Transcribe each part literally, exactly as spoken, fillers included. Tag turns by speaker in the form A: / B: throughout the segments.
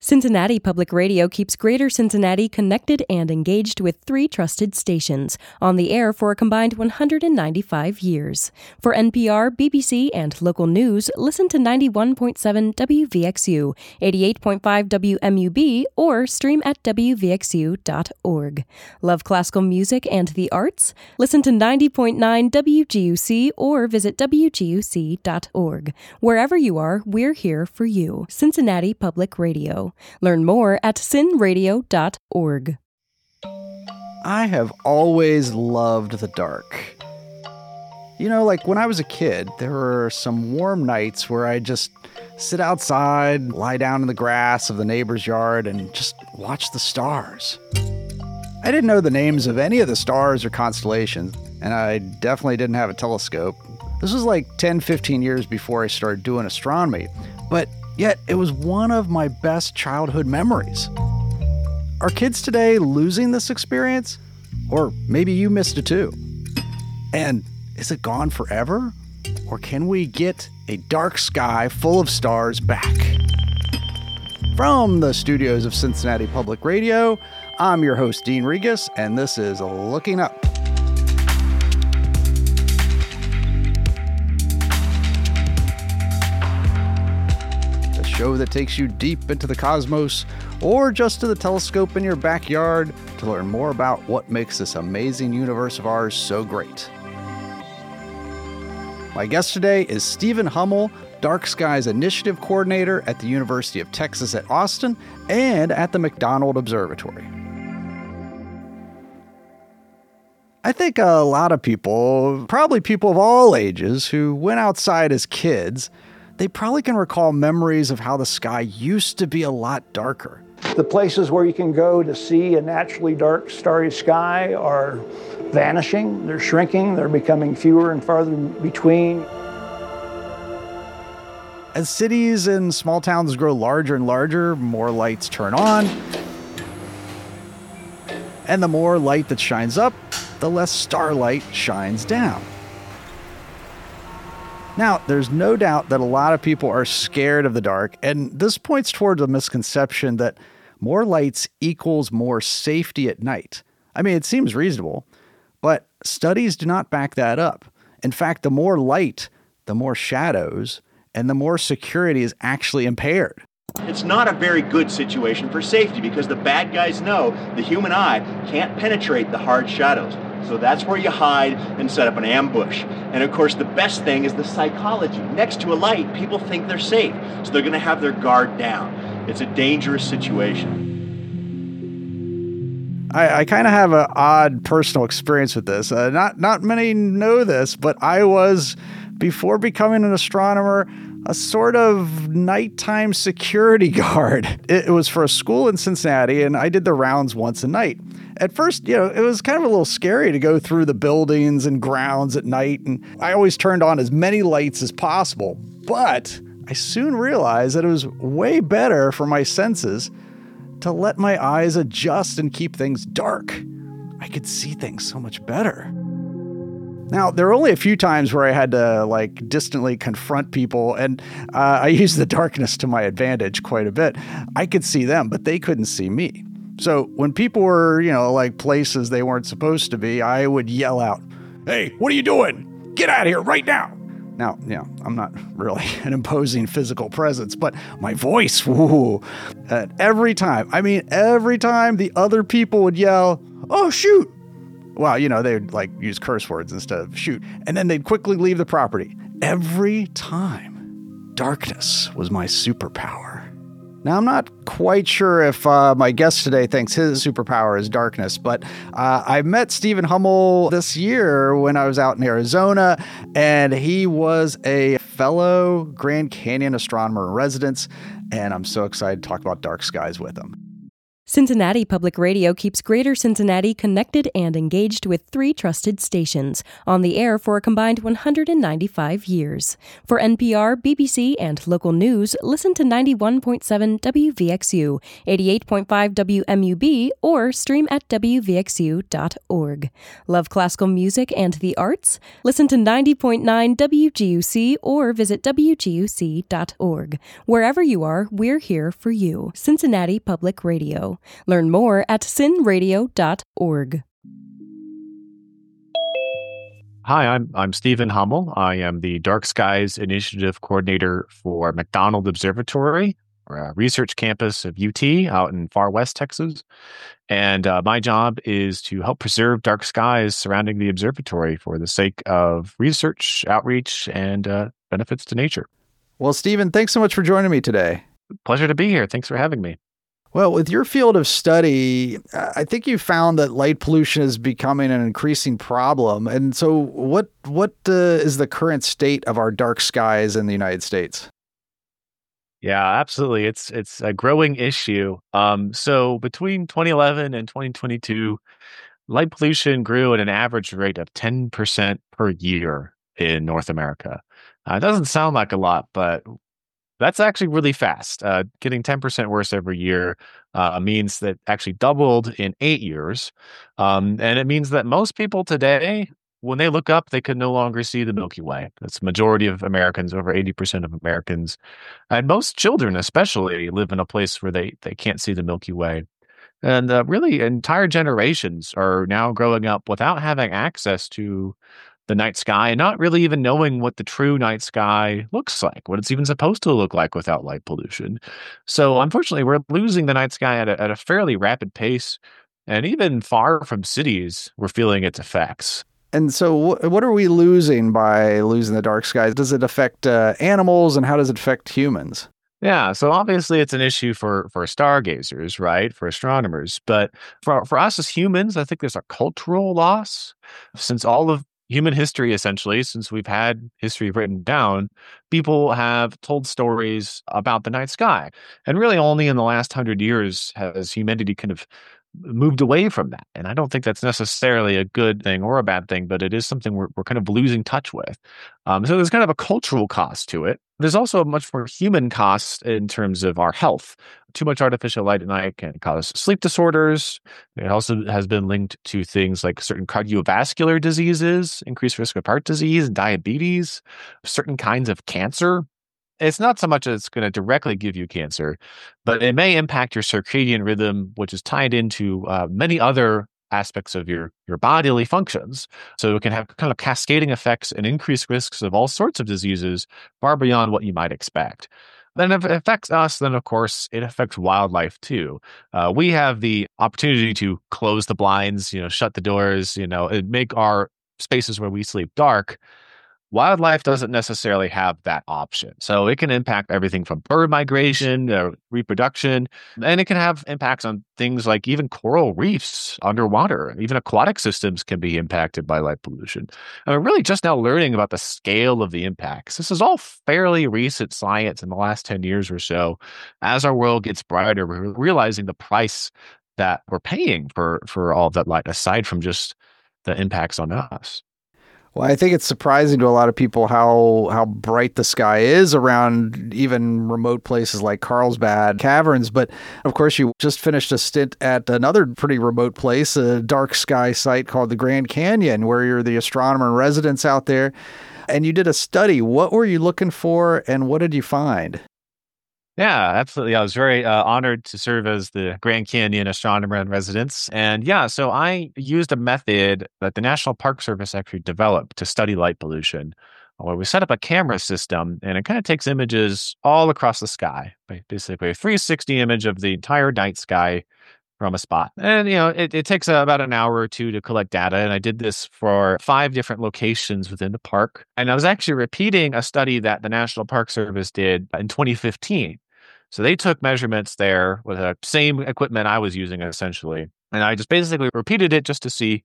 A: Cincinnati Public Radio keeps Greater Cincinnati connected and engaged with three trusted stations, on the air for a combined one hundred ninety-five years. For N P R, B B C, and local news, listen to ninety-one point seven W V X U, eighty-eight point five W M U B, or stream at W V X U dot org. Love classical music and the arts? Listen to ninety point nine W G U C or visit W G U C dot org. Wherever you are, we're here for you. Cincinnati Public Radio. Learn more at cin radio dot org.
B: I have always loved the dark. You know, like when I was a kid, there were some warm nights where I'd just sit outside, lie down in the grass of the neighbor's yard, and just watch the stars. I didn't know the names of any of the stars or constellations, and I definitely didn't have a telescope. This was like ten, fifteen years before I started doing astronomy, but yet it was one of my best childhood memories. Are kids today losing this experience? Or maybe you missed it too. And is it gone forever? Or can we get a dark sky full of stars back? From the studios of Cincinnati Public Radio, I'm your host, Dean Regas, and this is Looking Up. Show that takes you deep into the cosmos or just to the telescope in your backyard to learn more about what makes this amazing universe of ours so great. My guest today is Stephen Hummel, Dark Skies Initiative Coordinator at the University of Texas at Austin and at the McDonald Observatory. I think a lot of people, probably people of all ages who went outside as kids, they probably can recall memories of how the sky used to be a lot darker.
C: The places where you can go to see a naturally dark, starry sky are vanishing, they're shrinking, they're becoming fewer and farther between.
B: As cities and small towns grow larger and larger, more lights turn on. And the more light that shines up, the less starlight shines down. Now, there's no doubt that a lot of people are scared of the dark, and this points towards a misconception that more lights equals more safety at night. I mean, it seems reasonable, but studies do not back that up. In fact, the more light, the more shadows, and the more security is actually impaired.
D: It's not a very good situation for safety because the bad guys know the human eye can't penetrate the hard shadows. So that's where you hide and set up an ambush. And of course, the best thing is the psychology. Next to a light, people think they're safe. So they're going to have their guard down. It's a dangerous situation.
B: I, I kind of have an odd personal experience with this. Uh, not, not many know this, but I was, before becoming an astronomer, a sort of nighttime security guard. It, it was for a school in Cincinnati, and I did the rounds once a night. At first, you know, it was kind of a little scary to go through the buildings and grounds at night, and I always turned on as many lights as possible. But I soon realized that it was way better for my senses to let my eyes adjust and keep things dark. I could see things so much better. Now, there were only a few times where I had to, like, distantly confront people, and uh, I used the darkness to my advantage quite a bit. I could see them, but they couldn't see me. So when people were, you know, like places they weren't supposed to be, I would yell out, "Hey, what are you doing? Get out of here right now." Now, you know, I'm not really an imposing physical presence, but my voice, woo, uh, every time, I mean, every time the other people would yell, "Oh, shoot." Well, you know, they would like use curse words instead of shoot. And then they'd quickly leave the property. Every time. Darkness was my superpower. Now, I'm not quite sure if uh, my guest today thinks his superpower is darkness, but uh, I met Stephen Hummel this year when I was out in Arizona, and he was a fellow Grand Canyon astronomer in residence, and I'm so excited to talk about dark skies with him.
A: Cincinnati Public Radio keeps Greater Cincinnati connected and engaged with three trusted stations, on the air for a combined one hundred ninety-five years. For N P R, B B C, and local news, listen to ninety-one point seven W V X U, eighty-eight point five W M U B, or stream at W V X U dot org. Love classical music and the arts? Listen to ninety point nine W G U C or visit W G U C dot org. Wherever you are, we're here for you. Cincinnati Public Radio. Learn more at cin radio dot org.
E: Hi, I'm I'm Stephen Hummel. I am the Dark Skies Initiative Coordinator for McDonald Observatory, a research campus of U T out in far west Texas. And uh, my job is to help preserve dark skies surrounding the observatory for the sake of research, outreach, and uh, benefits to nature.
B: Well, Stephen, thanks so much for joining me today.
E: Pleasure to be here. Thanks for having me.
B: Well, with your field of study, I think you found that light pollution is becoming an increasing problem. And so what what uh, is the current state of our dark skies in the United States?
E: Yeah, absolutely. It's it's a growing issue. Um, so between twenty eleven and twenty twenty-two, light pollution grew at an average rate of ten percent per year in North America. Uh, it doesn't sound like a lot, but that's actually really fast. Uh, getting ten percent worse every year uh, means that actually doubled in eight years. Um, and it means that most people today, when they look up, they can no longer see the Milky Way. That's the majority of Americans, over eighty percent of Americans. And most children especially live in a place where they, they can't see the Milky Way. And uh, really entire generations are now growing up without having access to the night sky and not really even knowing what the true night sky looks like, what it's even supposed to look like without light pollution. So unfortunately, we're losing the night sky at a, at a fairly rapid pace. And even far from cities, we're feeling its effects.
B: And so wh- what are we losing by losing the dark skies? Does it affect uh, animals, and how does it affect humans?
E: Yeah, so obviously it's an issue for for stargazers, right? For astronomers. But for for us as humans, I think there's a cultural loss. Since all of human history, essentially, since we've had history written down, people have told stories about the night sky. And really only in the last hundred years has humanity kind of moved away from that. And I don't think that's necessarily a good thing or a bad thing, but it is something we're, we're kind of losing touch with. Um, so there's kind of a cultural cost to it. There's also a much more human cost in terms of our health. Too much artificial light at night can cause sleep disorders. It also has been linked to things like certain cardiovascular diseases, increased risk of heart disease, diabetes, certain kinds of cancer. It's not so much that it's going to directly give you cancer, but it may impact your circadian rhythm, which is tied into uh, many other aspects of your, your bodily functions. So it can have kind of cascading effects and increased risks of all sorts of diseases far beyond what you might expect. Then if it affects us, then of course it affects wildlife too. Uh, we have the opportunity to close the blinds, you know, shut the doors, you know, and make our spaces where we sleep dark. Wildlife doesn't necessarily have that option. So it can impact everything from bird migration, uh, reproduction, and it can have impacts on things like even coral reefs underwater. Even aquatic systems can be impacted by light pollution. And we're really just now learning about the scale of the impacts. This is all fairly recent science in the last ten years or so. As our world gets brighter, we're realizing the price that we're paying for, for all of that light, aside from just the impacts on us.
B: Well, I think it's surprising to a lot of people how how bright the sky is around even remote places like Carlsbad Caverns. But of course, you just finished a stint at another pretty remote place, a dark sky site called the Grand Canyon, where you're the astronomer in residence out there. And you did a study. What were you looking for, and what did you find?
E: Yeah, absolutely. I was very uh, honored to serve as the Grand Canyon astronomer in residence. And yeah, so I used a method that the National Park Service actually developed to study light pollution, where we set up a camera system, and it kind of takes images all across the sky, basically a three sixty image of the entire night sky from a spot. And, you know, it, it takes uh, about an hour or two to collect data. And I did this for five different locations within the park. And I was actually repeating a study that the National Park Service did in twenty fifteen. So they took measurements there with the same equipment I was using, essentially. And I just basically repeated it just to see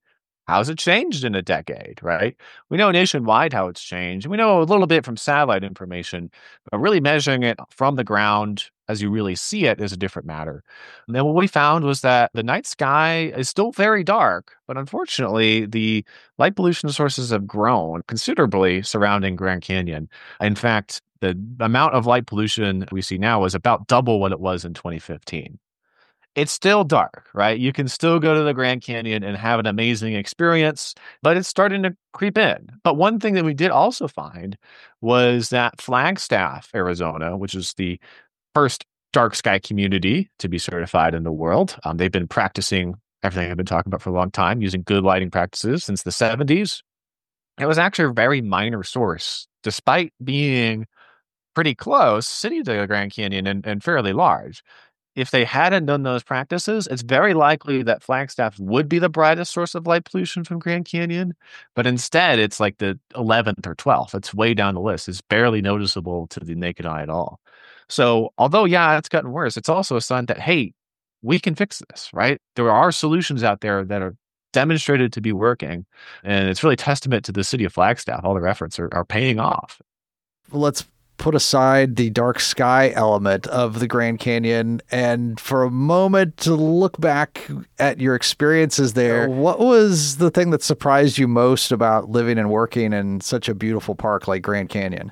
E: how's it changed in a decade, right? We know nationwide how it's changed. We know a little bit from satellite information, but really measuring it from the ground as you really see it is a different matter. And then what we found was that the night sky is still very dark, but unfortunately, the light pollution sources have grown considerably surrounding Grand Canyon. In fact, the amount of light pollution we see now is about double what it was in twenty fifteen. It's still dark, right? You can still go to the Grand Canyon and have an amazing experience, but it's starting to creep in. But one thing that we did also find was that Flagstaff, Arizona, which is the first dark sky community to be certified in the world. Um, they've been practicing everything I've been talking about for a long time, using good lighting practices since the seventies. It was actually a very minor source, despite being pretty close, city to the Grand Canyon and, and fairly large. If they hadn't done those practices, it's very likely that Flagstaff would be the brightest source of light pollution from Grand Canyon. But instead, it's like the eleventh or twelfth. It's way down the list. It's barely noticeable to the naked eye at all. So although, yeah, it's gotten worse, it's also a sign that, hey, we can fix this, right? There are solutions out there that are demonstrated to be working. And it's really testament to the city of Flagstaff. All their efforts are, are paying off.
B: Well, let's put aside the dark sky element of the Grand Canyon and for a moment to look back at your experiences there. What was the thing that surprised you most about living and working in such a beautiful park like Grand Canyon?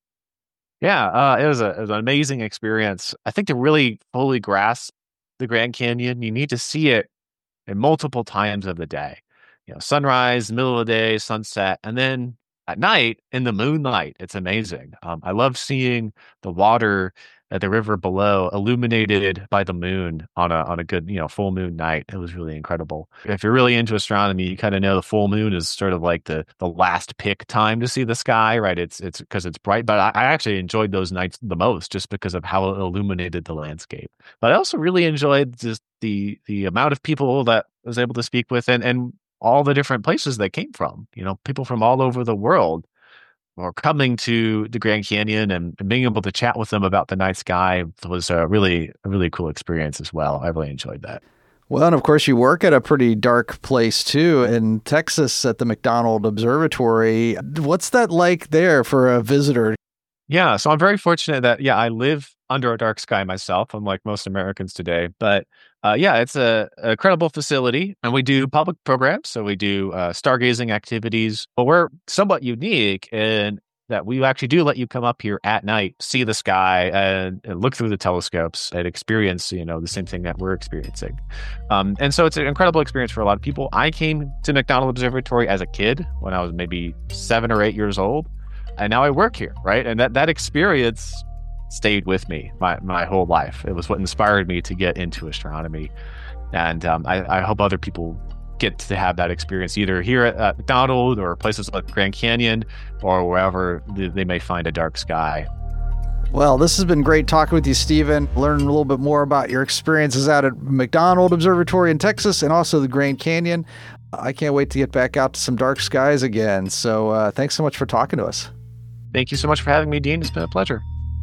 E: Yeah, uh, it was a it was an amazing experience. I think to really fully grasp the Grand Canyon, you need to see it in multiple times of the day. You know, sunrise, middle of the day, sunset, and then at night in the moonlight. It's amazing. Um, I love seeing the water at the river below illuminated by the moon on a on a good, you know, full moon night. It was really incredible. If you're really into astronomy, you kind of know the full moon is sort of like the the last pick time to see the sky, right? It's it's because it's bright, but I, I actually enjoyed those nights the most just because of how it illuminated the landscape. But I also really enjoyed just the the amount of people that I was able to speak with and and all the different places they came from. You know, people from all over the world were coming to the Grand Canyon, and, and being able to chat with them about the night sky was a really, a really cool experience as well. I really enjoyed that.
B: Well, and of course you work at a pretty dark place too, in Texas at the McDonald Observatory. What's that like there for a visitor?
E: Yeah, so I'm very fortunate that, yeah, I live under a dark sky myself, unlike most Americans today. But uh, yeah, it's a, a credible facility, and we do public programs. So we do uh, stargazing activities, but we're somewhat unique in that we actually do let you come up here at night, see the sky, and, and look through the telescopes and experience, you know, the same thing that we're experiencing. Um, and so it's an incredible experience for a lot of people. I came to McDonald Observatory as a kid when I was maybe seven or eight years old. And now I work here, right? And that, that experience stayed with me my, my whole life. It was what inspired me to get into astronomy. And um, I, I hope other people get to have that experience either here at, at McDonald or places like Grand Canyon or wherever they, they may find a dark sky.
B: Well, this has been great talking with you, Stephen. Learning a little bit more about your experiences out at McDonald Observatory in Texas and also the Grand Canyon. I can't wait to get back out to some dark skies again. So uh, thanks so much for talking to us.
E: Thank you so much for having me, Dean. It's been a pleasure.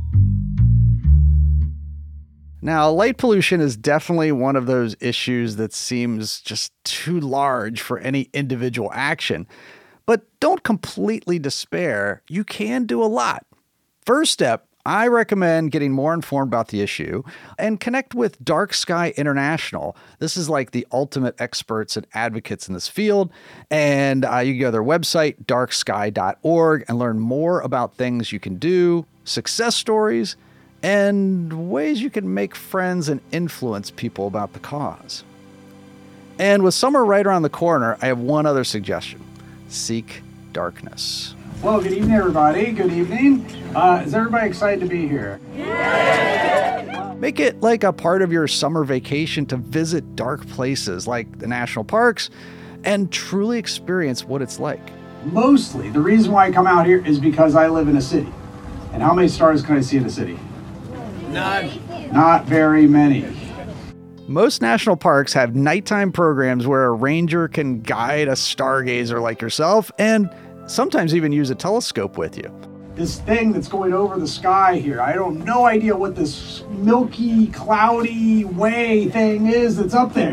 B: Now, light pollution is definitely one of those issues that seems just too large for any individual action. But don't completely despair. You can do a lot. First step, I recommend getting more informed about the issue and connect with Dark Sky International. This is like the ultimate experts and advocates in this field. And uh, you can go to their website, dark sky dot org, and learn more about things you can do, success stories, and ways you can make friends and influence people about the cause. And with summer right around the corner, I have one other suggestion. Seek darkness.
F: Well, good evening, everybody. Good evening. Uh, is everybody excited to be here?
B: Yeah! Make it like a part of your summer vacation to visit dark places like the national parks and truly experience what it's like.
F: Mostly, the reason why I come out here is because I live in a city. And how many stars can I see in a city? None. Not very many.
B: Most national parks have nighttime programs where a ranger can guide a stargazer like yourself and sometimes even use a telescope with you.
F: This thing that's going over the sky here, I don't no idea what this milky, cloudy way thing is that's up there.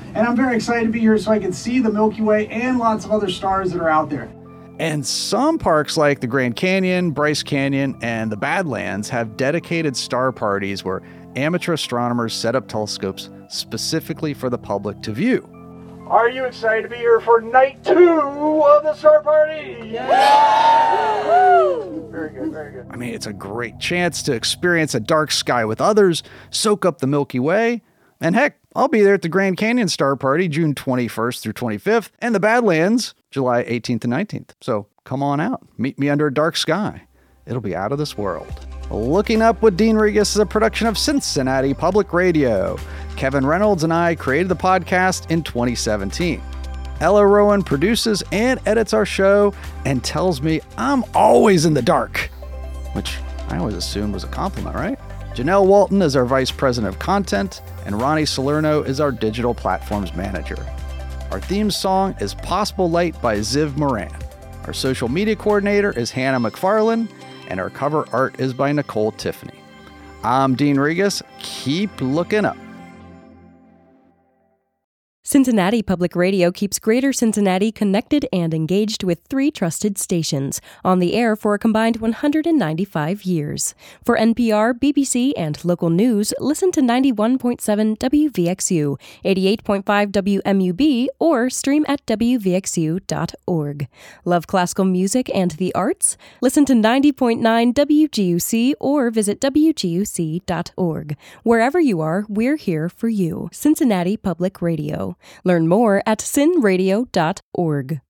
F: And I'm very excited to be here so I can see the Milky Way and lots of other stars that are out there.
B: And some parks like the Grand Canyon, Bryce Canyon, and the Badlands have dedicated star parties where amateur astronomers set up telescopes specifically for the public to view.
C: Are you excited to be here for night two of the Star Party? Yeah! Woo! Very good, very good.
B: I mean, it's a great chance to experience a dark sky with others, soak up the Milky Way, and heck, I'll be there at the Grand Canyon Star Party June twenty-first through twenty-fifth, and the Badlands July eighteenth and nineteenth. So come on out, meet me under a dark sky. It'll be out of this world. Looking Up with Dean Regas is a production of Cincinnati Public Radio. Kevin Reynolds and I created the podcast in twenty seventeen. Ella Rowan produces and edits our show and tells me I'm always in the dark, which I always assumed was a compliment, right? Janelle Walton is our Vice President of Content, and Ronnie Salerno is our Digital Platforms Manager. Our theme song is Possible Light by Ziv Moran. Our social media coordinator is Hannah McFarlane, and our cover art is by Nicole Tiffany. I'm Dean Regas. Keep looking up.
A: Cincinnati Public Radio keeps Greater Cincinnati connected and engaged with three trusted stations, on the air for a combined one hundred ninety-five years. For N P R, B B C, and local news, listen to ninety-one point seven W V X U, eighty-eight point five W M U B, or stream at W V X U dot org. Love classical music and the arts? Listen to ninety point nine W G U C or visit W G U C dot org. Wherever you are, we're here for you. Cincinnati Public Radio. Learn more at cin radio dot org.